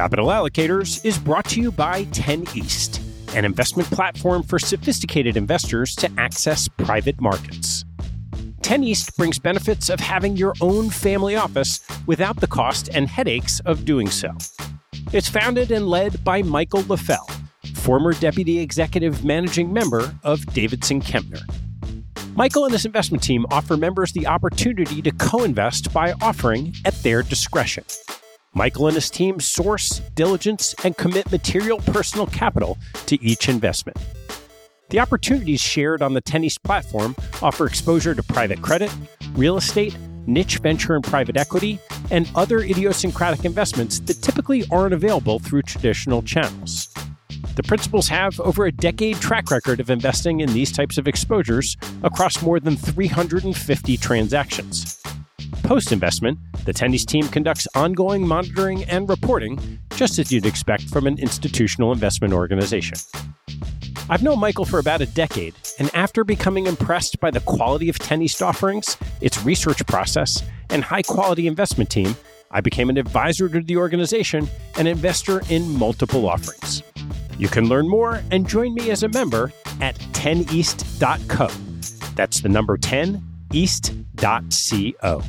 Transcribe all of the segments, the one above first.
Capital Allocators is brought to you by 10 East, an investment platform for sophisticated investors to access private markets. 10 East brings benefits of having your own family office without the cost and headaches of doing so. It's founded and led by Michael LaFell, former Deputy Executive Managing Member of Davidson Kempner. Michael and his investment team offer members the opportunity to co-invest by offering at their discretion. Michael and his team source, diligence, and commit material personal capital to each investment. The opportunities shared on the 10 East platform offer exposure to private credit, real estate, niche venture and private equity, and other idiosyncratic investments that typically aren't available through traditional channels. The principals have over a decade track record of investing in these types of exposures across more than 350 transactions. Post-investment, the 10 East team conducts ongoing monitoring and reporting, just as you'd expect from an institutional investment organization. I've known Michael for about a decade, and after becoming impressed by the quality of 10 East offerings, its research process, and high-quality investment team, I became an advisor to the organization and investor in multiple offerings. You can learn more and join me as a member at 10east.co. That's the number 10, east.co.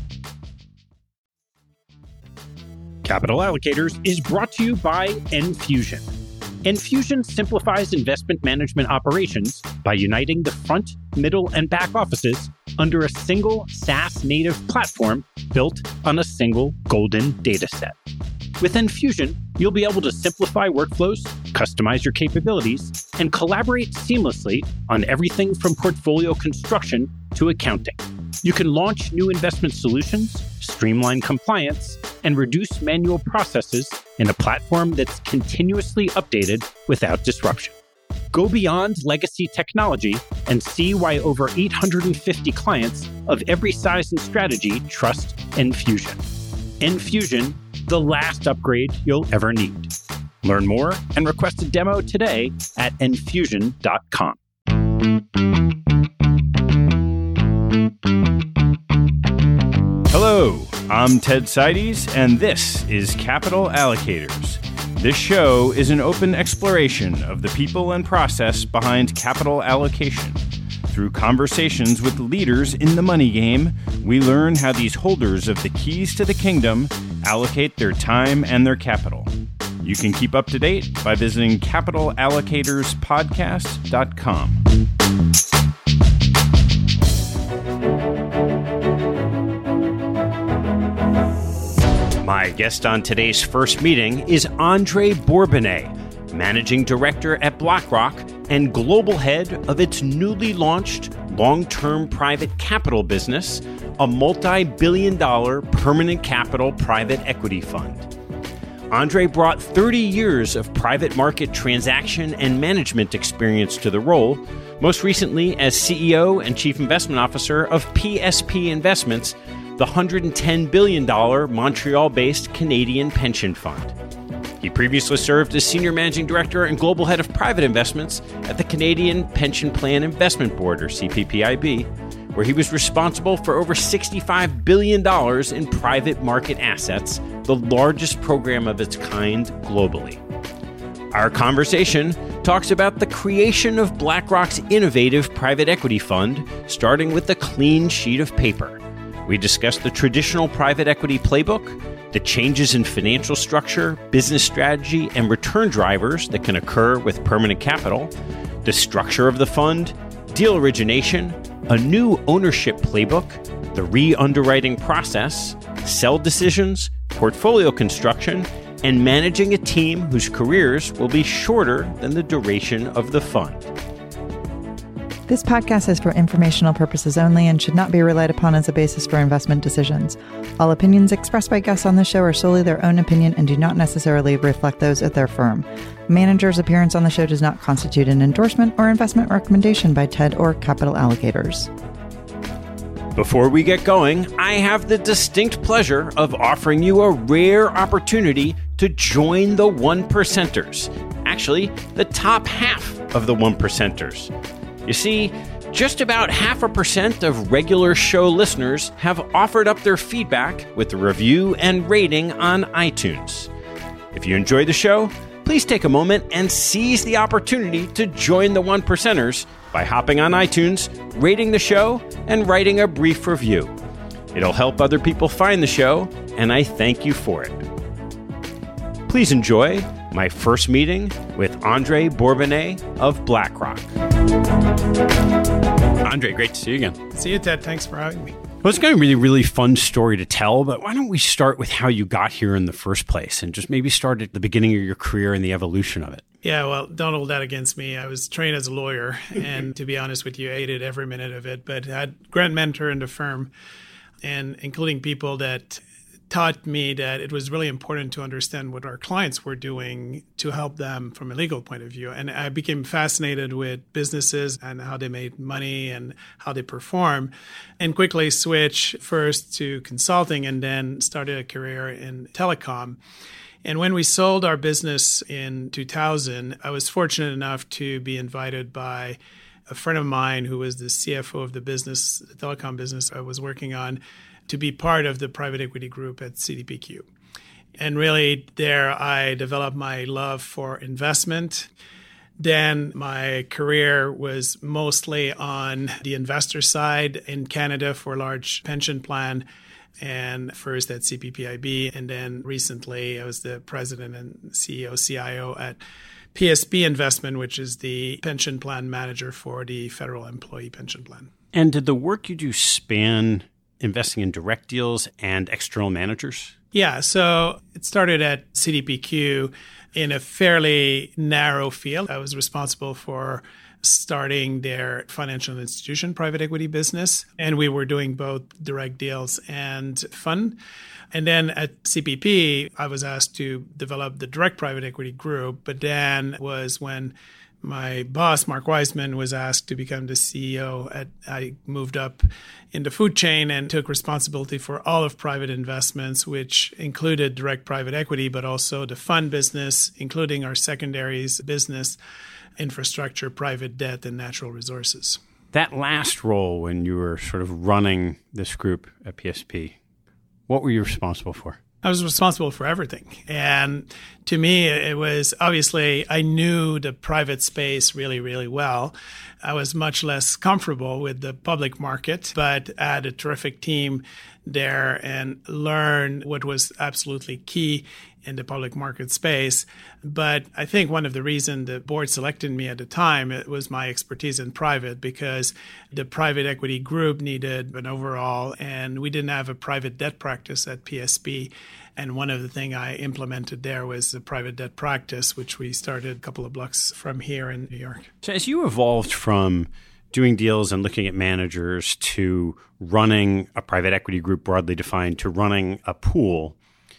Capital Allocators is brought to you by Enfusion. Enfusion simplifies investment management operations by uniting the front, middle, and back offices under a single SaaS-native platform built on a single golden data set. With Enfusion, you'll be able to simplify workflows, customize your capabilities, and collaborate seamlessly on everything from portfolio construction to accounting. You can launch new investment solutions, streamline compliance, and reduce manual processes in a platform that's continuously updated without disruption. Go beyond legacy technology and see why over 850 clients of every size and strategy trust Enfusion. Enfusion, the last upgrade you'll ever need. Learn more and request a demo today at enfusion.com. Hello, I'm Ted Seides, and this is Capital Allocators. This show is an open exploration of the people and process behind capital allocation. Through conversations with leaders in the money game, we learn how these holders of the keys to the kingdom allocate their time and their capital. You can keep up to date by visiting capitalallocatorspodcast.com. My guest on today's first meeting is Andre Bourbonnais, Managing Director at BlackRock and Global Head of its newly launched long-term private capital business, a multi-billion-dollar permanent capital private equity fund. Andre brought 30 years of private market transaction and management experience to the role, most recently as CEO and Chief Investment Officer of PSP Investments, the $110 billion Montreal-based Canadian pension fund. He previously served as Senior Managing Director and Global Head of Private Investments at the Canadian Pension Plan Investment Board, or CPPIB, where he was responsible for over $65 billion in private market assets, the largest program of its kind globally. Our conversation talks about the creation of BlackRock's innovative private equity fund, starting with a clean sheet of paper. We discuss the traditional private equity playbook, the changes in financial structure, business strategy, and return drivers that can occur with permanent capital, the structure of the fund, deal origination, a new ownership playbook, the re-underwriting process, sell decisions, portfolio construction, and managing a team whose careers will be shorter than the duration of the fund. This podcast is for informational purposes only and should not be relied upon as a basis for investment decisions. All opinions expressed by guests on the show are solely their own opinion and do not necessarily reflect those of their firm. Manager's appearance on the show does not constitute an endorsement or investment recommendation by TED or Capital Allocators. Before we get going, I have the distinct pleasure of offering you a rare opportunity to join the 1%ers. Actually, the top half of the 1%ers. You see, just about 0.5% of regular show listeners have offered up their feedback with a review and rating on iTunes. If you enjoy the show, please take a moment and seize the opportunity to join the One Percenters by hopping on iTunes, rating the show, and writing a brief review. It'll help other people find the show, and I thank you for it. Please enjoy my first meeting with Andre Bourbonnais of BlackRock. Andre, great to see you again. See you, Ted. Thanks for having me. Well, it's got a really, really fun story to tell, but why don't we start with how you got here in the first place and just maybe start at the beginning of your career and the evolution of it? Yeah, well, don't hold that against me. I was trained as a lawyer, and to be honest with you, I hated every minute of it, but I had a great mentor in the firm, and including people that taught me that it was really important to understand what our clients were doing to help them from a legal point of view. And I became fascinated with businesses and how they made money and how they perform, and quickly switched first to consulting and then started a career in telecom. And when we sold our business in 2000, I was fortunate enough to be invited by a friend of mine who was the CFO of the business, the telecom business I was working on, to be part of the private equity group at CDPQ. And really there I developed my love for investment. Then my career was mostly on the investor side in Canada for a large pension plan, and first at CPPIB, and then recently I was the president and CEO, CIO at PSP Investment, which is the pension plan manager for the federal employee pension plan. And did the work you do span investing in direct deals and external managers? Yeah, so it started at CDPQ in a fairly narrow field. I was responsible for starting their financial institution private equity business, and we were doing both direct deals and fund. And then at CPP, I was asked to develop the direct private equity group, but then was when my boss, Mark Wiseman, was asked to become the CEO. I moved up in the food chain and took responsibility for all of private investments, which included direct private equity, but also the fund business, including our secondaries business, infrastructure, private debt, and natural resources. That last role when you were sort of running this group at PSP, what were you responsible for? I was responsible for everything. And to me, it was obviously, I knew the private space really, really well. I was much less comfortable with the public market, but I had a terrific team there and learned what was absolutely key in the public market space. But I think one of the reasons the board selected me at the time, it was my expertise in private, because the private equity group needed an overhaul, and we didn't have a private debt practice at PSP. And one of the things I implemented there was the private debt practice, which we started a couple of blocks from here in New York. So as you evolved from doing deals and looking at managers to running a private equity group broadly defined to running a pool,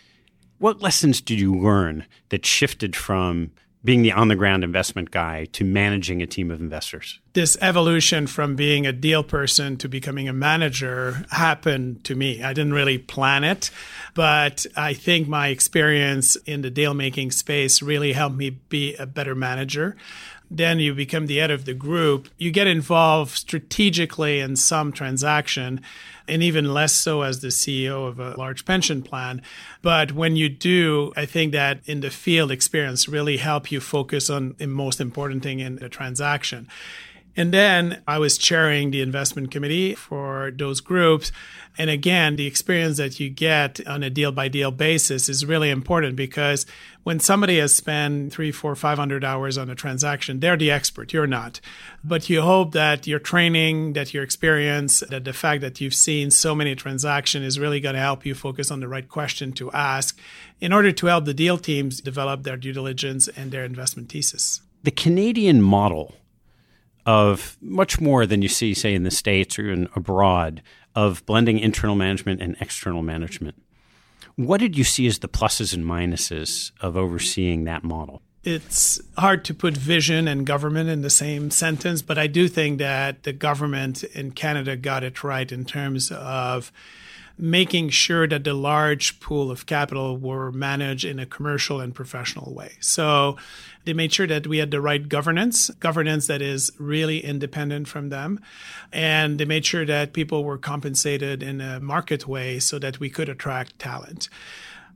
what lessons did you learn that shifted from being the on-the-ground investment guy to managing a team of investors? This evolution from being a deal person to becoming a manager happened to me. I didn't really plan it, but I think my experience in the deal-making space really helped me be a better manager. Then you become the head of the group. You get involved strategically in some transaction, and even less so as the CEO of a large pension plan. But when you do, I think that in the field experience really help you focus on the most important thing in the transaction. And then I was chairing the investment committee for those groups. And again, the experience that you get on a deal-by-deal basis is really important, because when somebody has spent 300, 400, 500 hours on a transaction, they're the expert. You're not. But you hope that your training, that your experience, that the fact that you've seen so many transactions is really going to help you focus on the right question to ask in order to help the deal teams develop their due diligence and their investment thesis. The Canadian model of much more than you see, say, in the States or even abroad, of blending internal management and external management. What did you see as the pluses and minuses of overseeing that model? It's hard to put vision and government in the same sentence, but I do think that the government in Canada got it right in terms of making sure that the large pool of capital were managed in a commercial and professional way. So they made sure that we had the right governance that is really independent from them. And they made sure that people were compensated in a market way so that we could attract talent.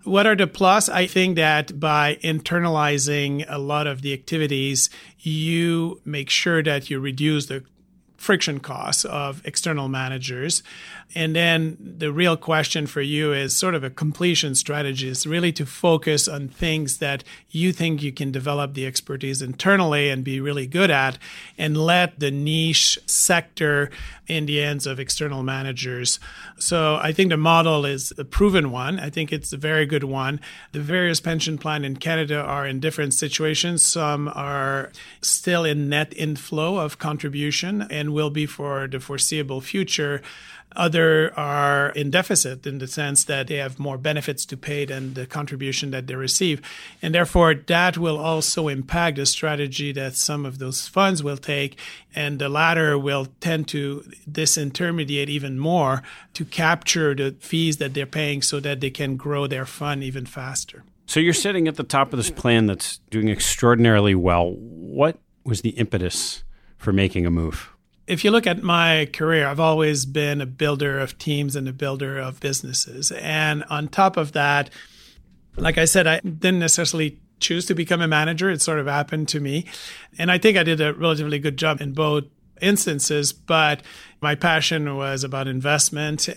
What are the plus? I think that by internalizing a lot of the activities, you make sure that you reduce the friction costs of external managers. And then the real question for you is sort of a completion strategy. It's really to focus on things that you think you can develop the expertise internally and be really good at, and let the niche sector in the hands of external managers. So I think the model is a proven one. I think it's a very good one. The various pension plans in Canada are in different situations. Some are still in net inflow of contribution and will be for the foreseeable future. Other are in deficit in the sense that they have more benefits to pay than the contribution that they receive. And therefore, that will also impact the strategy that some of those funds will take. And the latter will tend to disintermediate even more to capture the fees that they're paying so that they can grow their fund even faster. So you're sitting at the top of this plan that's doing extraordinarily well. What was the impetus for making a move? If you look at my career, I've always been a builder of teams and a builder of businesses. And on top of that, like I said, I didn't necessarily choose to become a manager. It sort of happened to me. And I think I did a relatively good job in both instances, but my passion was about investment.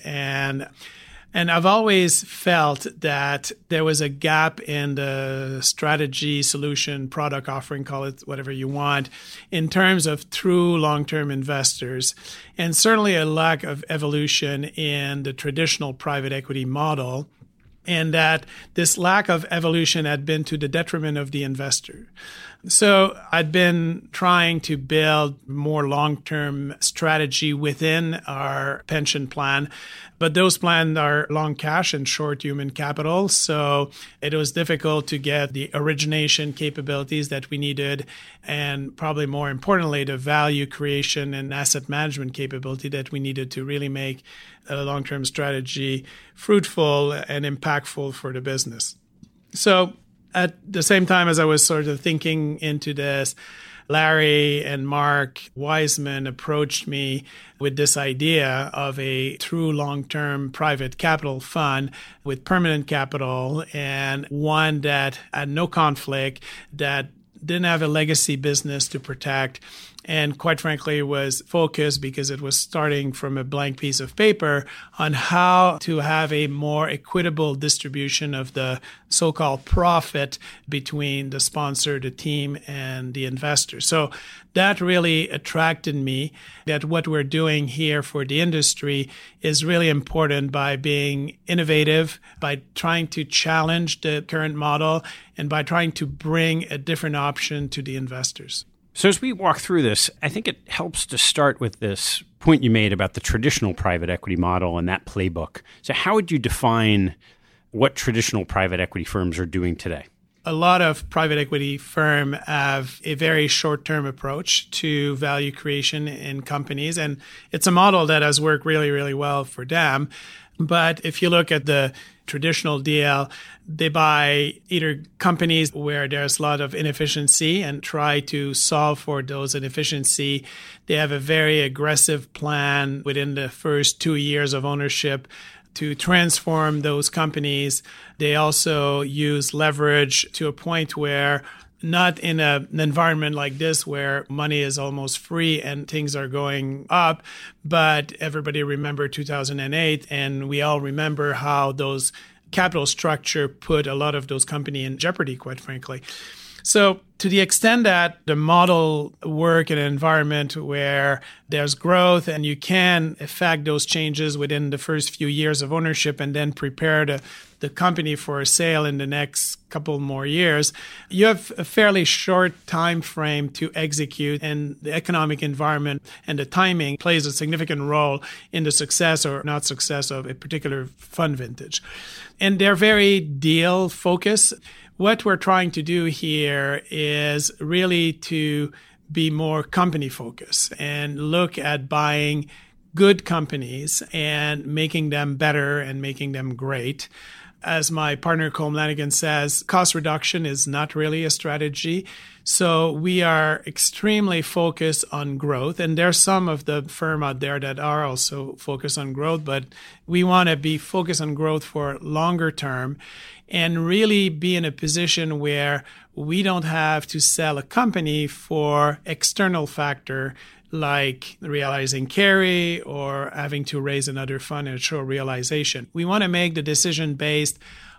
And I've always felt that there was a gap in the strategy, solution, product offering, call it whatever you want, in terms of true long-term investors, and certainly a lack of evolution in the traditional private equity model, and that this lack of evolution had been to the detriment of the investor. So I'd been trying to build more long-term strategy within our pension plan, but those plans are long cash and short human capital. So it was difficult to get the origination capabilities that we needed, and probably more importantly, the value creation and asset management capability that we needed to really make a long-term strategy fruitful and impactful for the business. So at the same time as I was sort of thinking into this, Larry and Mark Wiseman approached me with this idea of a true long-term private capital fund with permanent capital, and one that had no conflict, that didn't have a legacy business to protect, and quite frankly was focused, because it was starting from a blank piece of paper, on how to have a more equitable distribution of the so-called profit between the sponsor, the team, and the investor. So that really attracted me, that what we're doing here for the industry is really important by being innovative, by trying to challenge the current model, and by trying to bring a different option to the investors. So as we walk through this, I think it helps to start with this point you made about the traditional private equity model and that playbook. So how would you define what traditional private equity firms are doing today? A lot of private equity firms have a very short-term approach to value creation in companies, and it's a model that has worked really, really well for them. But if you look at the traditional DL, they buy either companies where there's a lot of inefficiency and try to solve for those inefficiency. They have a very aggressive plan within the first 2 years of ownership to transform those companies. They also use leverage to a point where, not in an environment like this where money is almost free and things are going up, but everybody remember 2008, and we all remember how those capital structure put a lot of those companies in jeopardy, quite frankly. So to the extent that the model work in an environment where there's growth and you can effect those changes within the first few years of ownership and then prepare the company for a sale in the next couple more years, you have a fairly short time frame to execute, and the economic environment and the timing plays a significant role in the success or not success of a particular fund vintage. And they're very deal focused. What we're trying to do here is really to be more company focused and look at buying good companies and making them better and making them great. as my partner Colm Lanigan says, cost reduction is not really a strategy. So we are extremely focused on growth. And there's some of the firm out there that are also focused on growth, but we want to be focused on growth for longer term and really be in a position where we don't have to sell a company for external factor like realizing carry or having to raise another fund and show realization. We want to make the decision based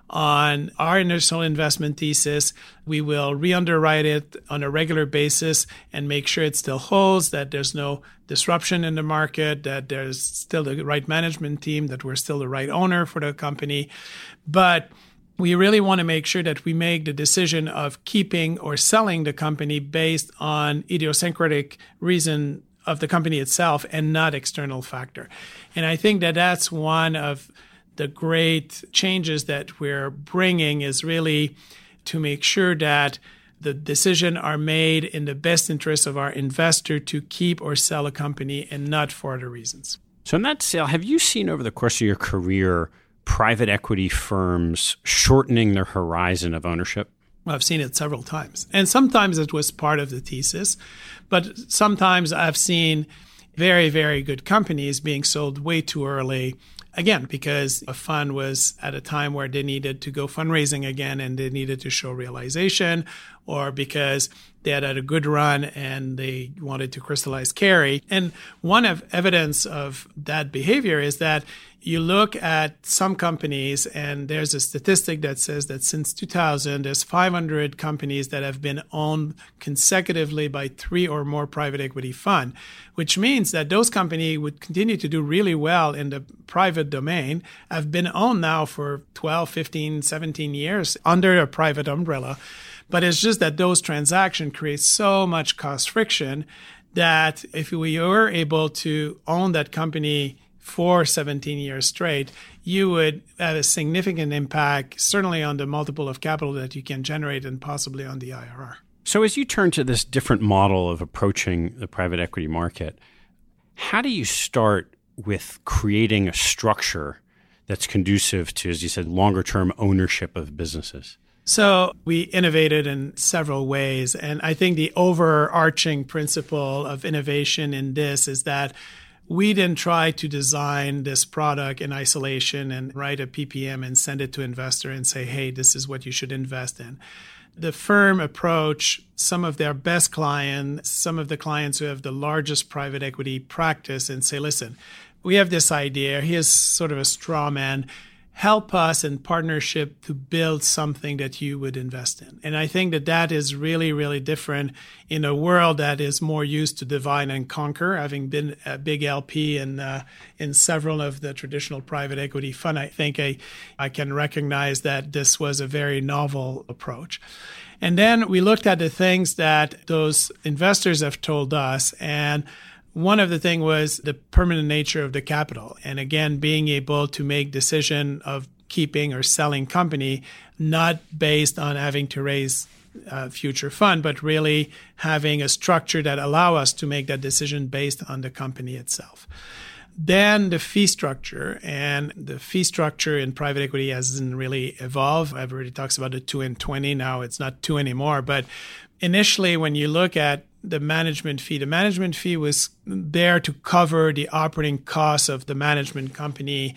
on our initial investment thesis. We will re-underwrite it on a regular basis and make sure it still holds, that there's no disruption in the market, that there's still the right management team, that we're still the right owner for the company. But we really want to make sure that we make the decision of keeping or selling the company based on idiosyncratic reason of the company itself and not external factor. And I think that that's one of the great changes that we're bringing, is really to make sure that the decisions are made in the best interest of our investor to keep or sell a company and not for other reasons. So in that sale, have you seen over the course of your career private equity firms shortening their horizon of ownership? Well, I've seen it several times. And sometimes it was part of the thesis, but sometimes I've seen very, very good companies being sold way too early. Again, because a fund was at a time where they needed to go fundraising again and they needed to show realization, or because they had a good run and they wanted to crystallize carry. And one of evidence of that behavior is that you look at some companies, and there's a statistic that says that since 2000, there's 500 companies that have been owned consecutively by 3 or more private equity funds, which means that those companies would continue to do really well in the private domain, have been owned now for 12, 15, 17 years under a private umbrella. But it's just that those transactions create so much cost friction that if we were able to own that company for 17 years straight, you would have a significant impact, certainly on the multiple of capital that you can generate and possibly on the IRR. So as you turn to this different model of approaching the private equity market, how do you start with creating a structure that's conducive to, as you said, longer-term ownership of businesses? So we innovated in several ways. And I think the overarching principle of innovation in this is that we didn't try to design this product in isolation and write a PPM and send it to investor and say, hey, this is what you should invest in. The firm approached some of their best clients, some of the clients who have the largest private equity practice, and say, listen, we have this idea. Here's sort of a straw man. Help us in partnership to build something that you would invest in. And I think that that is really, really different in a world that is more used to divide and conquer. Having been a big LP in several of the traditional private equity funds, I think I can recognize that this was a very novel approach. And then we looked at the things that those investors have told us, and one of the things was the permanent nature of the capital. And again, being able to make decision of keeping or selling company, not based on having to raise a future fund, but really having a structure that allow us to make that decision based on the company itself. Then the fee structure, and the fee structure in private equity hasn't really evolved. Everybody talks about the 2 and 20. Now it's not 2 anymore. But initially, when you look at the management fee was there to cover the operating costs of the management company.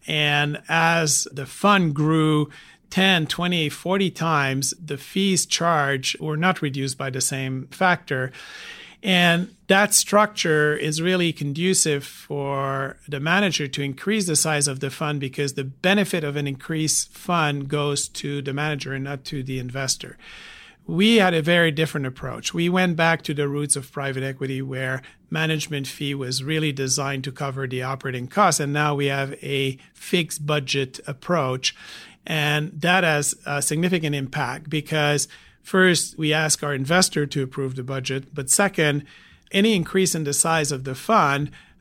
And as the fund grew 10, 20, 40 times, the fees charged were not reduced by the same factor. And that structure is really conducive for the manager to increase the size of the fund, because the benefit of an increased fund goes to the manager and not to the investor. We had a very different approach. We went back to the roots of private equity, where management fee was really designed to cover the operating costs. And now we have a fixed budget approach. And that has a significant impact, because first, we ask our investor to approve the budget. But second, any increase in the size of the fund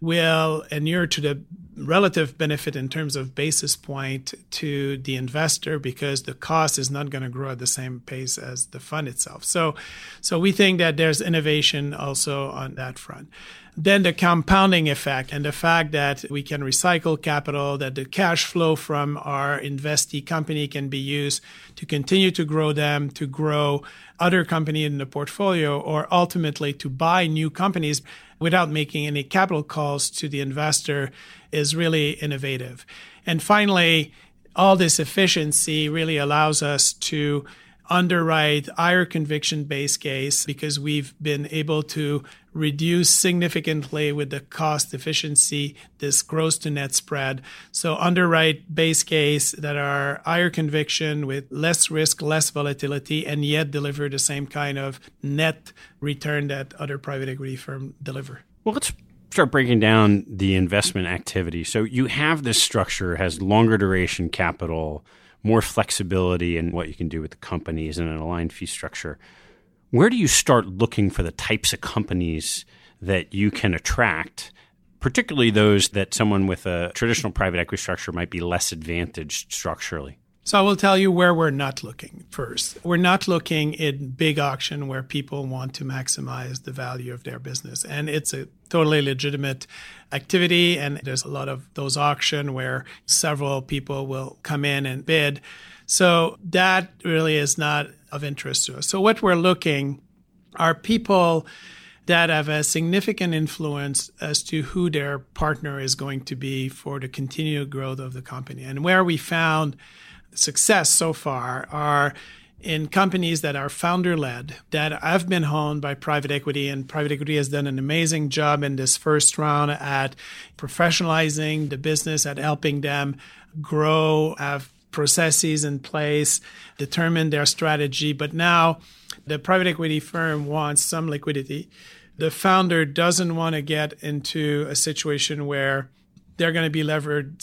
will inure to the relative benefit in terms of basis point to the investor because the cost is not going to grow at the same pace as the fund itself. So we think that there's innovation also on that front. Then the compounding effect and the fact that we can recycle capital, that the cash flow from our investee company can be used to continue to grow them, to grow other companies in the portfolio, or ultimately to buy new companies without making any capital calls to the investor is really innovative. And finally, all this efficiency really allows us to underwrite higher conviction base case because we've been able to reduce significantly with the cost efficiency, this gross to net spread. So underwrite base case that are higher conviction with less risk, less volatility, and yet deliver the same kind of net return that other private equity firms deliver. Well, let's start breaking down the investment activity. So you have this structure, has longer duration capital, more flexibility in what you can do with the companies and an aligned fee structure. Where do you start looking for the types of companies that you can attract, particularly those that someone with a traditional private equity structure might be less advantaged structurally? So I will tell you where we're not looking first. We're not looking in big auction where people want to maximize the value of their business. And it's a totally legitimate activity. And there's a lot of those auctions where several people will come in and bid. So that really is not of interest to us. So what we're looking are people that have a significant influence as to who their partner is going to be for the continued growth of the company. And where we found success so far are in companies that are founder-led, that have been owned by private equity, and private equity has done an amazing job in this first round at professionalizing the business, at helping them grow, have processes in place, determine their strategy. But now the private equity firm wants some liquidity. The founder doesn't want to get into a situation where they're going to be levered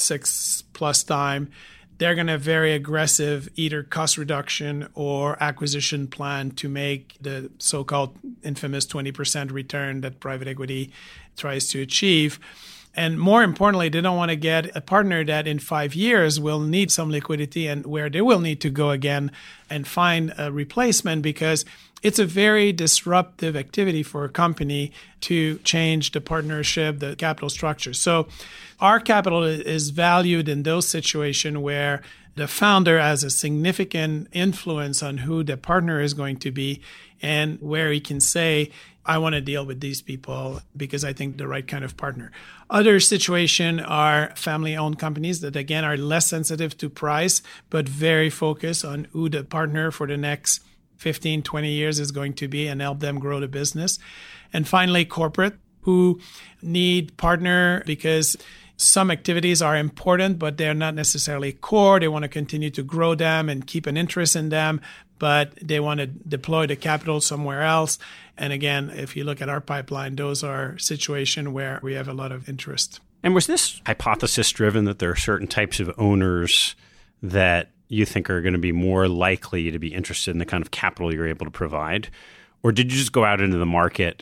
6+ times. They're going to have very aggressive either cost reduction or acquisition plan to make the so-called infamous 20% return that private equity tries to achieve. And more importantly, they don't want to get a partner that in 5 years will need some liquidity and where they will need to go again and find a replacement, because it's a very disruptive activity for a company to change the partnership, the capital structure. So our capital is valued in those situations where the founder has a significant influence on who the partner is going to be and where he can say, I want to deal with these people because I think the right kind of partner. Other situations are family-owned companies that, again, are less sensitive to price, but very focused on who the partner for the next 15, 20 years is going to be and help them grow the business. And finally, corporate, who need partner because some activities are important, but they're not necessarily core. They want to continue to grow them and keep an interest in them, but they want to deploy the capital somewhere else. And again, if you look at our pipeline, those are situations where we have a lot of interest. And was this hypothesis driven that there are certain types of owners that you think are going to be more likely to be interested in the kind of capital you're able to provide? Or did you just go out into the market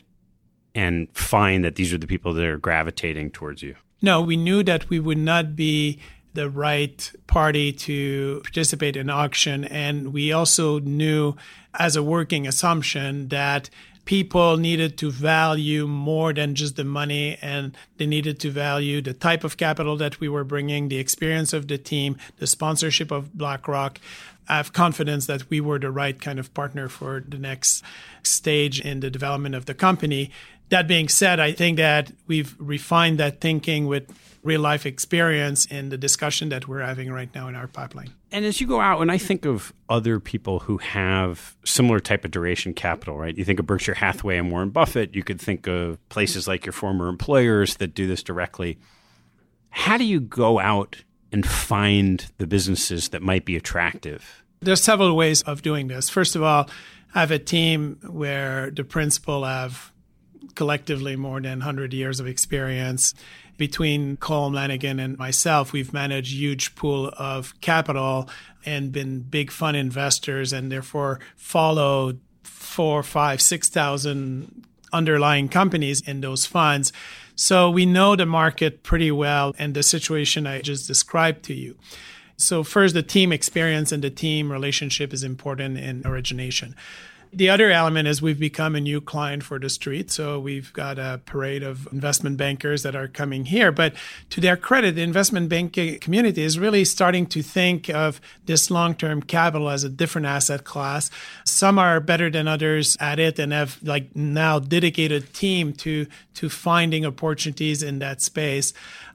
and find that these are the people that are gravitating towards you? No, we knew that we would not be the right party to participate in auction. And we also knew as a working assumption that people needed to value more than just the money, and they needed to value the type of capital that we were bringing, the experience of the team, the sponsorship of BlackRock. I have confidence that we were the right kind of partner for the next stage in the development of the company. That being said, I think that we've refined that thinking with real life experience in the discussion that we're having right now in our pipeline. And as you go out, and I think of other people who have similar type of duration capital, right? You think of Berkshire Hathaway and Warren Buffett. You could think of places like your former employers that do this directly. How do you go out and find the businesses that might be attractive? There's several ways of doing this. First of all, I have a team where the principal have collectively more than 100 years of experience. Between Colm Lanigan and myself, we've managed huge pool of capital and been big fund investors, and therefore followed 4,000, 5,000, 6,000 underlying companies in those funds. So we know the market pretty well and the situation I just described to you. So first, the team experience and the team relationship is important in origination. The other element is we've become a new client for the street. So we've got a parade of investment bankers that are coming here. But to their credit, the investment banking community is really starting to think of this long-term capital as a different asset class. Some are better than others at it and have like now dedicated team to finding opportunities in that space.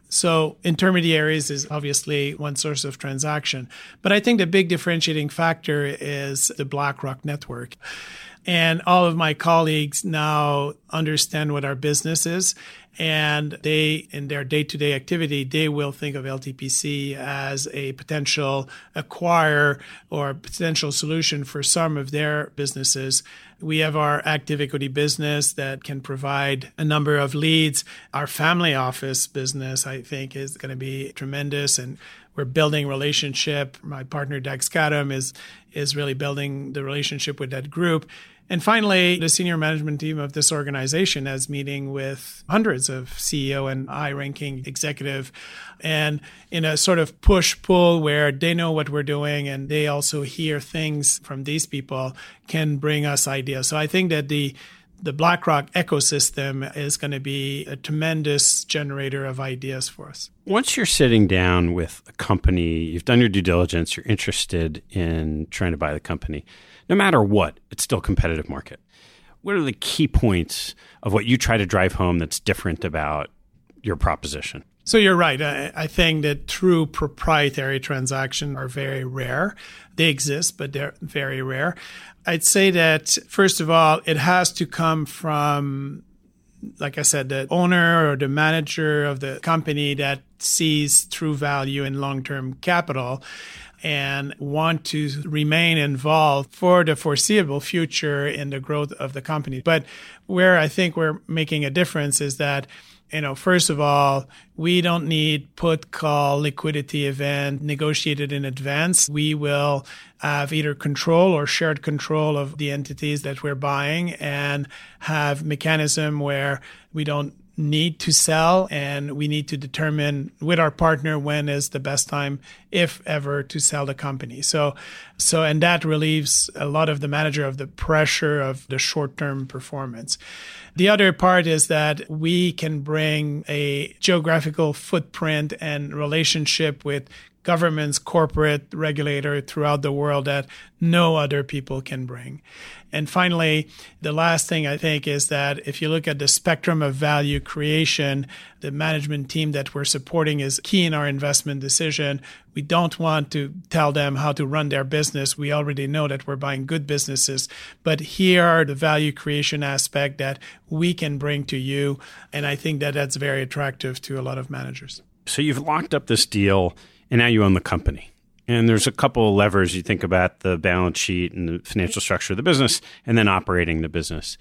So intermediaries is obviously one source of transaction. But I think the big differentiating factor is the BlackRock network. And all of my colleagues now understand what our business is. And they, in their day-to-day activity, they will think of LTPC as a potential acquirer or potential solution for some of their businesses. We have our active equity business that can provide a number of leads. Our family office business, I think, is going to be tremendous. And we're building relationship. My partner, Doug Scadam, is really building the relationship with that group. And finally, the senior management team of this organization is meeting with hundreds of CEO and high-ranking executive, and in a sort of push-pull where they know what we're doing and they also hear things from these people can bring us ideas. So I think that the BlackRock ecosystem is going to be a tremendous generator of ideas for us. Once you're sitting down with a company, you've done your due diligence, you're interested in trying to buy the company, no matter what, it's still a competitive market. What are the key points of what you try to drive home that's different about your proposition? So you're right. I think that true proprietary transactions are very rare. They exist, but they're very rare. I'd say that, first of all, it has to come from, like I said, the owner or the manager of the company that sees true value in long-term capital and want to remain involved for the foreseeable future in the growth of the company. But where I think we're making a difference is that, first of all, we don't need put call liquidity event negotiated in advance. We will have either control or shared control of the entities that we're buying and have mechanism where we don't need to sell and we need to determine with our partner when is the best time, if ever, to sell the company. So and that relieves a lot of the manager of the pressure of the short-term performance. The other part is that we can bring a geographical footprint and relationship with governments, corporate regulator throughout the world that no other people can bring. And finally, the last thing I think is that if you look at the spectrum of value creation, the management team that we're supporting is key in our investment decision. We don't want to tell them how to run their business. We already know that we're buying good businesses. But here are the value creation aspect that we can bring to you. And I think that that's very attractive to a lot of managers. So you've locked up this deal and now you own the company. And there's a couple of levers you think about: the balance sheet and the financial structure of the business, and then operating the business.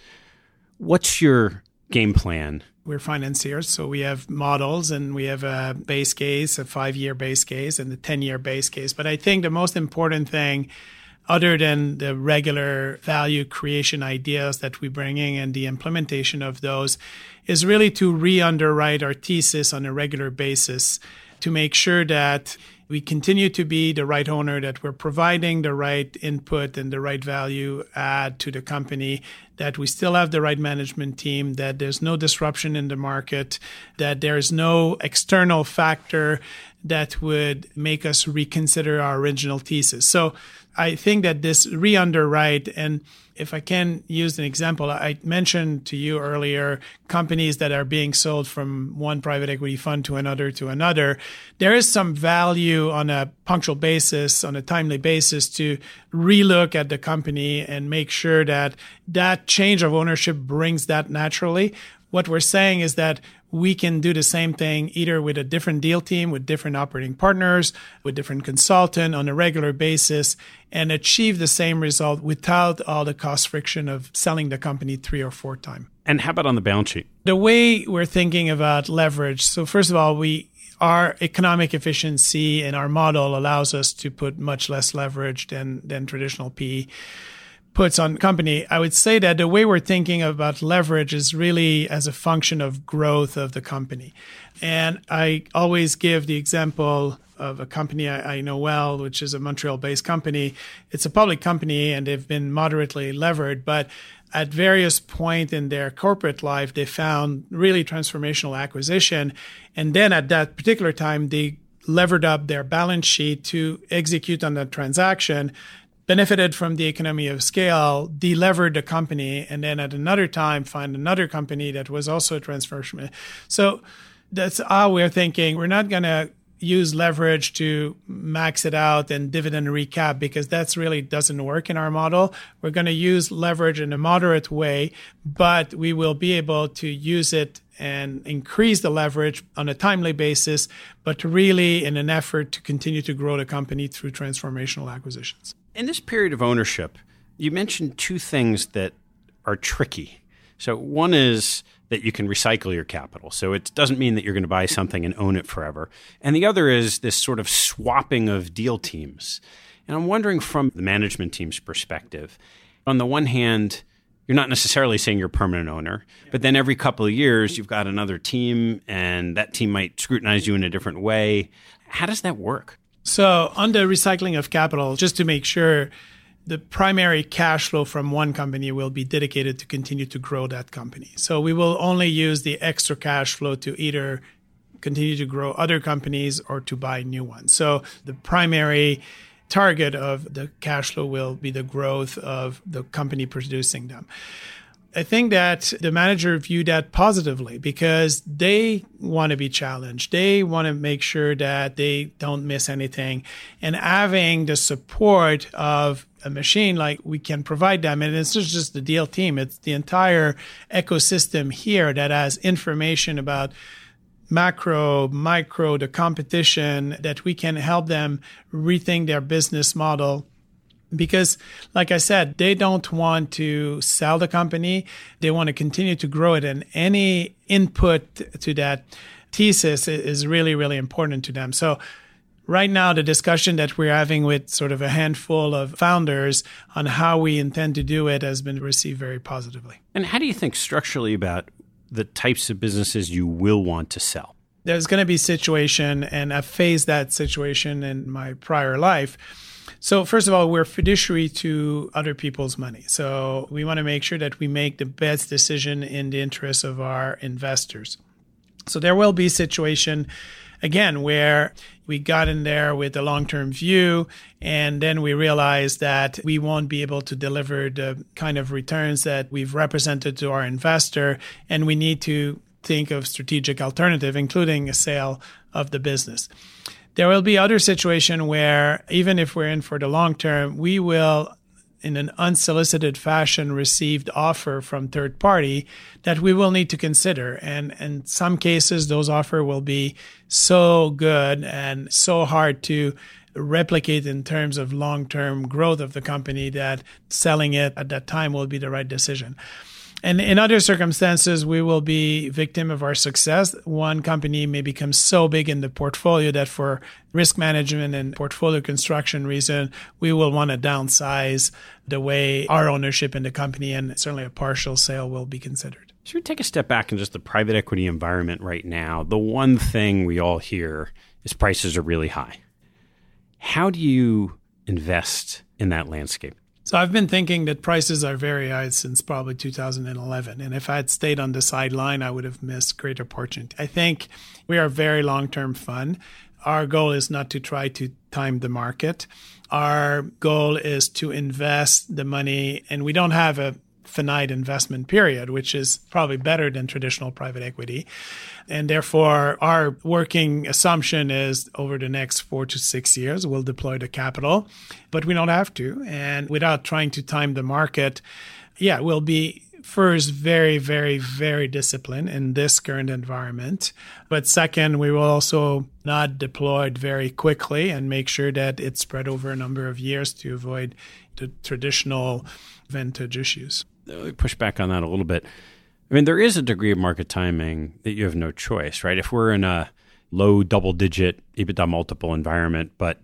What's your game plan? We're financiers, so we have models and we have a base case, a 5-year base case and a 10-year base case. But I think the most important thing, other than the regular value creation ideas that we're bringing and the implementation of those, is really to re-underwrite our thesis on a regular basis to make sure that we continue to be the right owner, that we're providing the right input and the right value add to the company, that we still have the right management team, that there's no disruption in the market, that there's no external factor that would make us reconsider our original thesis. So I think that this re-underwrite, and if I can use an example, I mentioned to you earlier companies that are being sold from one private equity fund to another. There is some value on a punctual basis, on a timely basis, to relook at the company and make sure that that change of ownership brings that naturally. What we're saying is that we can do the same thing either with a different deal team, with different operating partners, with different consultant on a regular basis, and achieve the same result without all the cost friction of selling the company 3 or 4 times. And how about on the balance sheet? The way we're thinking about leverage, so first of all, our economic efficiency and our model allows us to put much less leverage than traditional PE. puts on company, I would say that the way we're thinking about leverage is really as a function of growth of the company. And I always give the example of a company I know well, which is a Montreal-based company. It's a public company and they've been moderately levered, but at various points in their corporate life, they found really transformational acquisition. And then at that particular time, they levered up their balance sheet to execute on the transaction, benefited from the economy of scale, delevered the company, and then at another time find another company that was also transformational. So that's how we're thinking. We're not going to use leverage to max it out and dividend recap because that's really doesn't work in our model. We're going to use leverage in a moderate way, but we will be able to use it and increase the leverage on a timely basis, but really in an effort to continue to grow the company through transformational acquisitions. In this period of ownership, you mentioned two things that are tricky. So one is that you can recycle your capital. So it doesn't mean that you're going to buy something and own it forever. And the other is this sort of swapping of deal teams. And I'm wondering from the management team's perspective, on the one hand, you're not necessarily saying you're a permanent owner, but then every couple of years you've got another team and that team might scrutinize you in a different way. How does that work? So on the recycling of capital, just to make sure, the primary cash flow from one company will be dedicated to continue to grow that company. So we will only use the extra cash flow to either continue to grow other companies or to buy new ones. So the primary target of the cash flow will be the growth of the company producing them. I think that the manager viewed that positively because they want to be challenged. They want to make sure that they don't miss anything. And having the support of a machine like we can provide them, and it's not just the deal team, it's the entire ecosystem here that has information about macro, micro, the competition, that we can help them rethink their business model. Because, like I said, they don't want to sell the company. They want to continue to grow it. And any input to that thesis is really, really important to them. So right now, the discussion that we're having with sort of a handful of founders on how we intend to do it has been received very positively. And how do you think structurally about the types of businesses you will want to sell? There's going to be situation, and I've faced that situation in my prior life. So first of all, we're fiduciary to other people's money. So we want to make sure that we make the best decision in the interest of our investors. So there will be a situation, again, where we got in there with a long-term view, and then we realized that we won't be able to deliver the kind of returns that we've represented to our investor, and we need to think of strategic alternative, including a sale of the business. There will be other situation where even if we're in for the long term, we will, in an unsolicited fashion, receive offer from third party that we will need to consider. And in some cases, those offers will be so good and so hard to replicate in terms of long-term growth of the company that selling it at that time will be the right decision. And in other circumstances, we will be victim of our success. One company may become so big in the portfolio that for risk management and portfolio construction reason, we will want to downsize the way our ownership in the company, and certainly a partial sale will be considered. Should we take a step back in just the private equity environment right now? The one thing we all hear is prices are really high. How do you invest in that landscape? So I've been thinking that prices are very high since probably 2011. And if I had stayed on the sideline, I would have missed great opportunity. I think we are a very long-term fund. Our goal is not to try to time the market. Our goal is to invest the money, and we don't have a finite investment period, which is probably better than traditional private equity. And therefore, our working assumption is over the next 4 to 6 years, we'll deploy the capital, but we don't have to. And without trying to time the market, we'll be first very, very, very disciplined in this current environment. But second, we will also not deploy it very quickly and make sure that it's spread over a number of years to avoid the traditional vintage issues. Let me push back on that a little bit. I mean, there is a degree of market timing that you have no choice, right? If we're in a low double-digit EBITDA multiple environment, but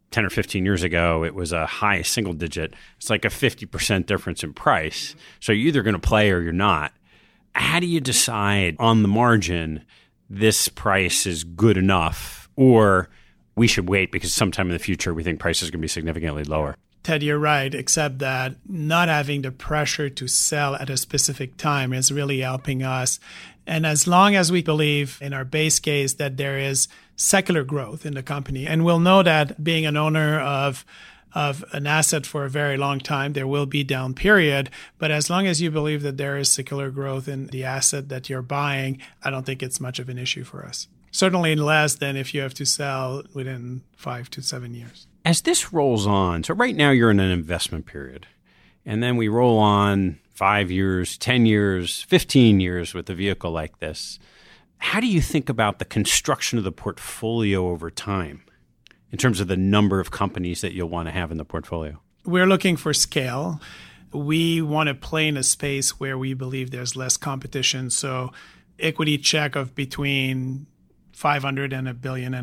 10 or 15 years ago, it was a high single digit. It's like a 50% difference in price. So you're either going to play or you're not. How do you decide on the margin this price is good enough, or we should wait because sometime in the future we think prices are going to be significantly lower? Ted, you're right, except that not having the pressure to sell at a specific time is really helping us. And as long as we believe in our base case that there is secular growth in the company, and we'll know that being an owner of an asset for a very long time, there will be down period. But as long as you believe that there is secular growth in the asset that you're buying, I don't think it's much of an issue for us. Certainly less than if you have to sell within 5 to 7 years. As this rolls on, so right now you're in an investment period, and then we roll on 5 years, 10 years, 15 years with a vehicle like this. How do you think about the construction of the portfolio over time in terms of the number of companies that you'll want to have in the portfolio? We're looking for scale. We want to play in a space where we believe there's less competition. So equity check of between 500 and $1.5 billion.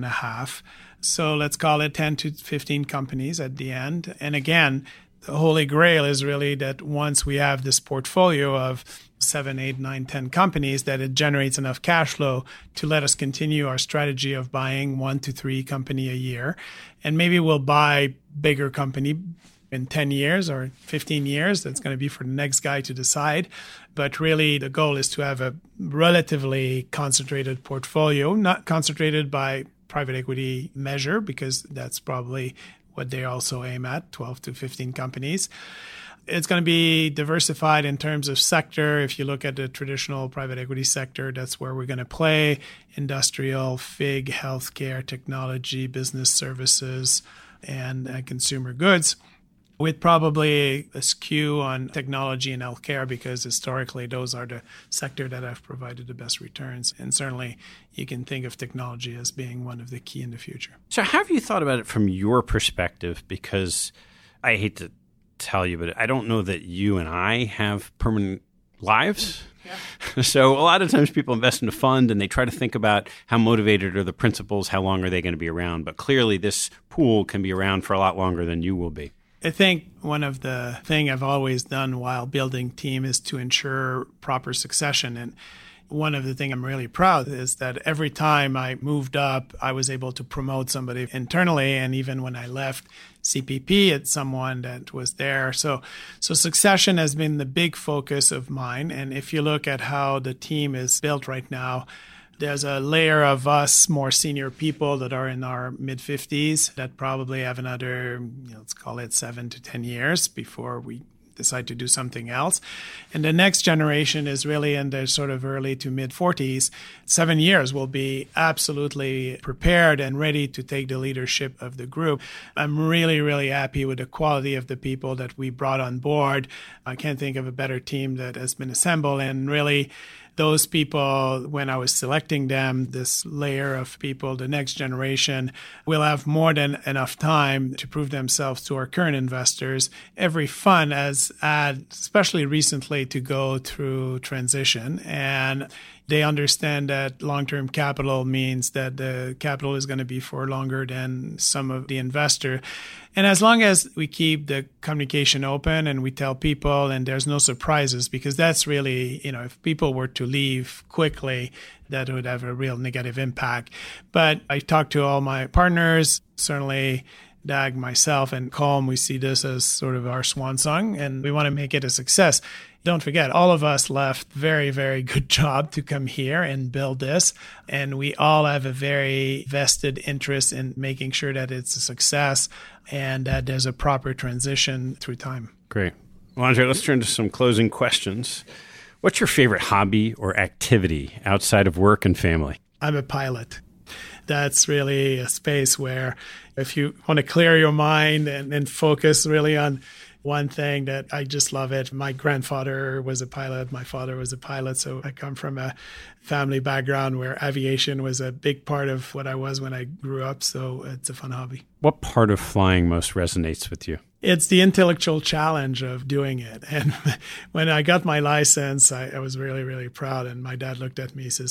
So let's call it 10 to 15 companies at the end. And again, the holy grail is really that once we have this portfolio of 7, 8, 9, 10 companies, that it generates enough cash flow to let us continue our strategy of buying 1 to 3 company a year. And maybe we'll buy bigger company in 10 years or 15 years. That's going to be for the next guy to decide. But really, the goal is to have a relatively concentrated portfolio, not concentrated by private equity measure, because that's probably what they also aim at, 12 to 15 companies. It's going to be diversified in terms of sector. If you look at the traditional private equity sector, that's where we're going to play: industrial, FIG, healthcare, technology, business services, and consumer goods, with probably a skew on technology and healthcare, because historically those are the sector that have provided the best returns. And certainly you can think of technology as being one of the key in the future. So how have you thought about it from your perspective? Because I hate to tell you, but I don't know that you and I have permanent lives. Yeah. So a lot of times people invest in a fund and they try to think about how motivated are the principals, how long are they going to be around? But clearly this pool can be around for a lot longer than you will be. I think one of the things I've always done while building team is to ensure proper succession. And one of the things I'm really proud is that every time I moved up, I was able to promote somebody internally. And even when I left CPP, it's someone that was there. So succession has been the big focus of mine. And if you look at how the team is built right now, there's a layer of us, more senior people that are in our mid-50s that probably have another, let's call it 7 to 10 years before we decide to do something else. And the next generation is really in their sort of early to mid-40s. 7 years will be absolutely prepared and ready to take the leadership of the group. I'm really, really happy with the quality of the people that we brought on board. I can't think of a better team that has been assembled, and really those people, when I was selecting them, this layer of people, the next generation, will have more than enough time to prove themselves to our current investors. Every fund has had, especially recently, to go through transition. And they understand that long-term capital means that the capital is going to be for longer than some of the investor. And as long as we keep the communication open and we tell people and there's no surprises, because that's really, if people were to leave quickly, that would have a real negative impact. But I talk to all my partners, certainly Dag, myself, and Colm. We see this as sort of our swan song, and we want to make it a success. Don't forget, all of us left very, very good job to come here and build this. And we all have a very vested interest in making sure that it's a success and that there's a proper transition through time. Great. Well, Andre, let's turn to some closing questions. What's your favorite hobby or activity outside of work and family? I'm a pilot. That's really a space where if you want to clear your mind and focus really on one thing, that I just love it. My grandfather was a pilot. My father was a pilot. So I come from a family background where aviation was a big part of what I was when I grew up. So it's a fun hobby. What part of flying most resonates with you? It's the intellectual challenge of doing it. And when I got my license, I was really, really proud. And my dad looked at me and says,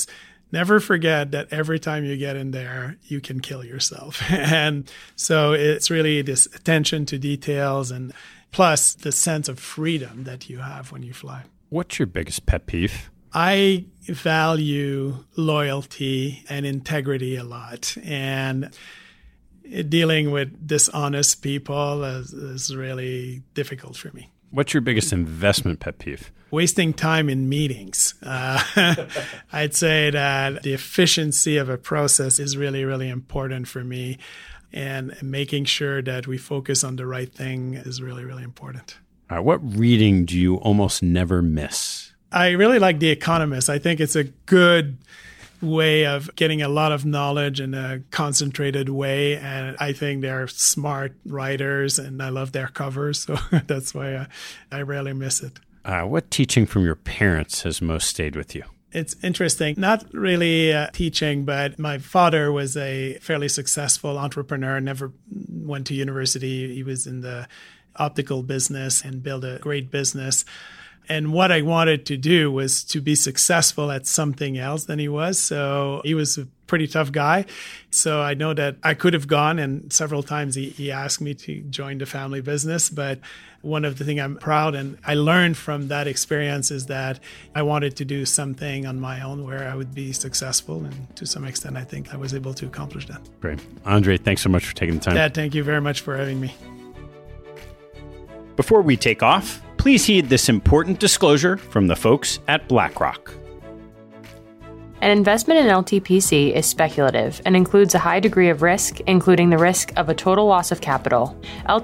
never forget that every time you get in there, you can kill yourself. And so it's really this attention to details and plus the sense of freedom that you have when you fly. What's your biggest pet peeve? I value loyalty and integrity a lot. And dealing with dishonest people is really difficult for me. What's your biggest investment pet peeve? Wasting time in meetings. I'd say that the efficiency of a process is really, really important for me. And making sure that we focus on the right thing is really, really important. What reading do you almost never miss? I really like The Economist. I think it's a good way of getting a lot of knowledge in a concentrated way. And I think they're smart writers and I love their covers. So that's why I rarely miss it. What teaching from your parents has most stayed with you? It's interesting. Not really teaching, but my father was a fairly successful entrepreneur, never went to university. He was in the optical business and built a great business. And what I wanted to do was to be successful at something else than he was. So he was a pretty tough guy. So I know that I could have gone, and several times he asked me to join the family business. But one of the things I'm proud and I learned from that experience is that I wanted to do something on my own where I would be successful. And to some extent, I think I was able to accomplish that. Great. Andre, thanks so much for taking the time. Dad, thank you very much for having me. Before we take off, please heed this important disclosure from the folks at BlackRock. An investment in LTPC is speculative and includes a high degree of risk, including the risk of a total loss of capital.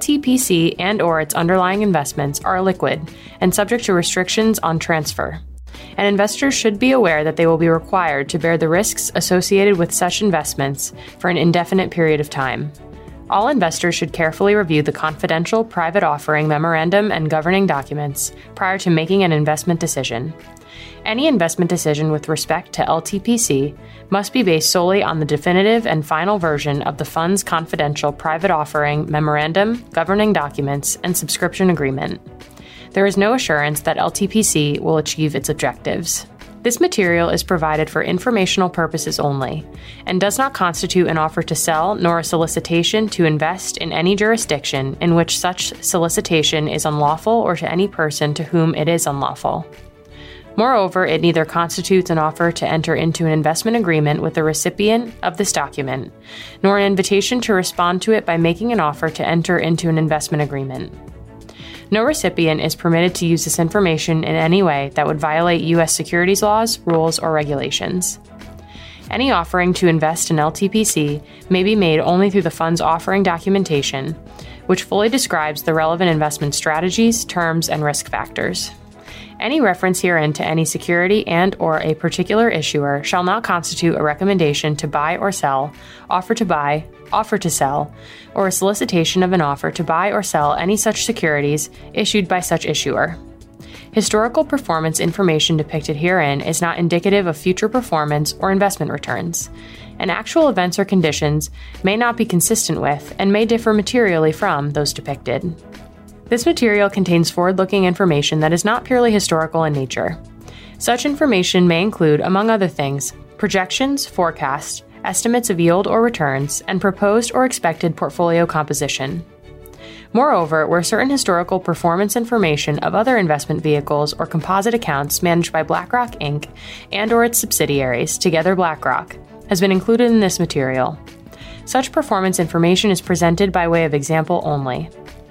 LTPC and/or its underlying investments are liquid and subject to restrictions on transfer. And investors should be aware that they will be required to bear the risks associated with such investments for an indefinite period of time. All investors should carefully review the confidential private offering memorandum and governing documents prior to making an investment decision. Any investment decision with respect to LTPC must be based solely on the definitive and final version of the fund's confidential private offering memorandum, governing documents, and subscription agreement. There is no assurance that LTPC will achieve its objectives. This material is provided for informational purposes only and does not constitute an offer to sell nor a solicitation to invest in any jurisdiction in which such solicitation is unlawful or to any person to whom it is unlawful. Moreover, it neither constitutes an offer to enter into an investment agreement with the recipient of this document, nor an invitation to respond to it by making an offer to enter into an investment agreement. No recipient is permitted to use this information in any way that would violate U.S. securities laws, rules, or regulations. Any offering to invest in LTPC may be made only through the fund's offering documentation, which fully describes the relevant investment strategies, terms, and risk factors. Any reference herein to any security and/or a particular issuer shall not constitute a recommendation to buy or sell, offer to buy, offer to sell, or a solicitation of an offer to buy or sell any such securities issued by such issuer. Historical performance information depicted herein is not indicative of future performance or investment returns, and actual events or conditions may not be consistent with and may differ materially from those depicted. This material contains forward-looking information that is not purely historical in nature. Such information may include, among other things, projections, forecasts, estimates of yield or returns, and proposed or expected portfolio composition. Moreover, where certain historical performance information of other investment vehicles or composite accounts managed by BlackRock, Inc. and/or its subsidiaries, together BlackRock, has been included in this material, such performance information is presented by way of example only.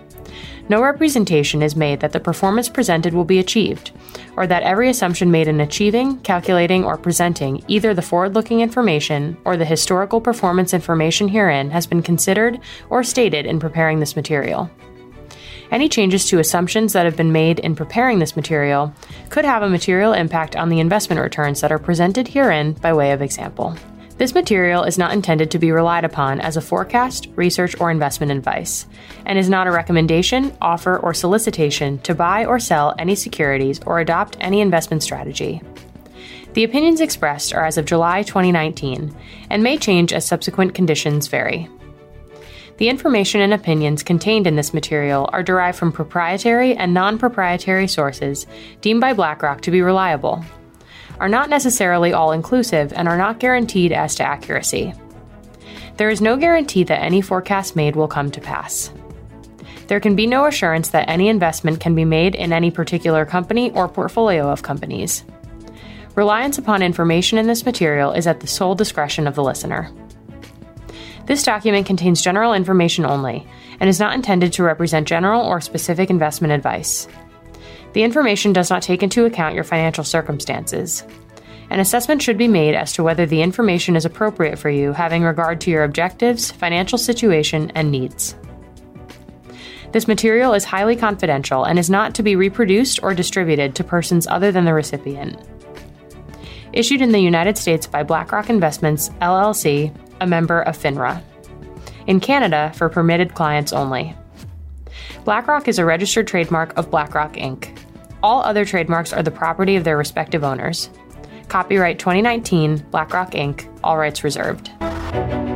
No representation is made that the performance presented will be achieved, or that every assumption made in achieving, calculating, or presenting either the forward-looking information or the historical performance information herein has been considered or stated in preparing this material. Any changes to assumptions that have been made in preparing this material could have a material impact on the investment returns that are presented herein by way of example. This material is not intended to be relied upon as a forecast, research, or investment advice, and is not a recommendation, offer, or solicitation to buy or sell any securities or adopt any investment strategy. The opinions expressed are as of July 2019 and may change as subsequent conditions vary. The information and opinions contained in this material are derived from proprietary and non-proprietary sources deemed by BlackRock to be reliable. are not necessarily all-inclusive and are not guaranteed as to accuracy. There is no guarantee that any forecast made will come to pass. There can be no assurance that any investment can be made in any particular company or portfolio of companies. Reliance upon information in this material is at the sole discretion of the listener. This document contains general information only and is not intended to represent general or specific investment advice. The information does not take into account your financial circumstances. An assessment should be made as to whether the information is appropriate for you, having regard to your objectives, financial situation, and needs. This material is highly confidential and is not to be reproduced or distributed to persons other than the recipient. Issued in the United States by BlackRock Investments, LLC, a member of FINRA. In Canada, for permitted clients only. BlackRock is a registered trademark of BlackRock, Inc. All other trademarks are the property of their respective owners. Copyright 2019, BlackRock, Inc., all rights reserved.